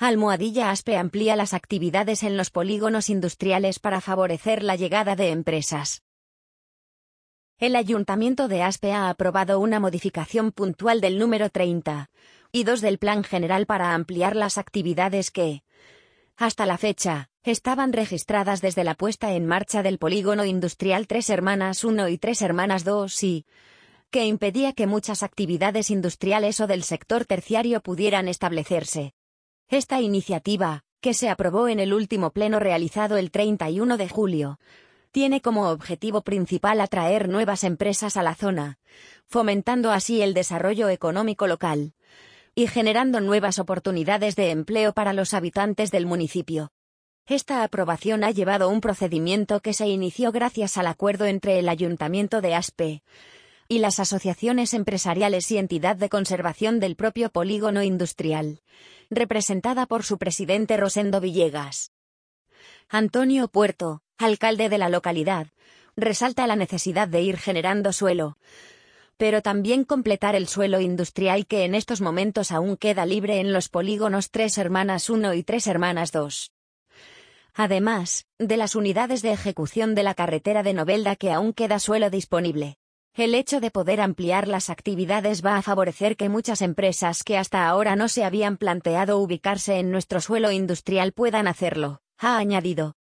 Almohadilla Aspe amplía las actividades en los polígonos industriales para favorecer la llegada de empresas. El Ayuntamiento de Aspe ha aprobado una modificación puntual del número 30 y 2 del Plan General para ampliar las actividades que, hasta la fecha, estaban registradas desde la puesta en marcha del polígono industrial Tres Hermanas 1 y Tres Hermanas 2 y que impedía que muchas actividades industriales o del sector terciario pudieran establecerse. Esta iniciativa, que se aprobó en el último pleno realizado el 31 de julio, tiene como objetivo principal atraer nuevas empresas a la zona, fomentando así el desarrollo económico local y generando nuevas oportunidades de empleo para los habitantes del municipio. Esta aprobación ha llevado un procedimiento que se inició gracias al acuerdo entre el Ayuntamiento de Aspe y las asociaciones empresariales y entidad de conservación del propio polígono industrial, representada por su presidente Rosendo Villegas. Antonio Puerto, alcalde de la localidad, resalta la necesidad de ir generando suelo, pero también completar el suelo industrial que en estos momentos aún queda libre en los polígonos Tres Hermanas 1 y Tres Hermanas 2. Además, de las unidades de ejecución de la carretera de Novelda que aún queda suelo disponible. El hecho de poder ampliar las actividades va a favorecer que muchas empresas que hasta ahora no se habían planteado ubicarse en nuestro suelo industrial puedan hacerlo, ha añadido.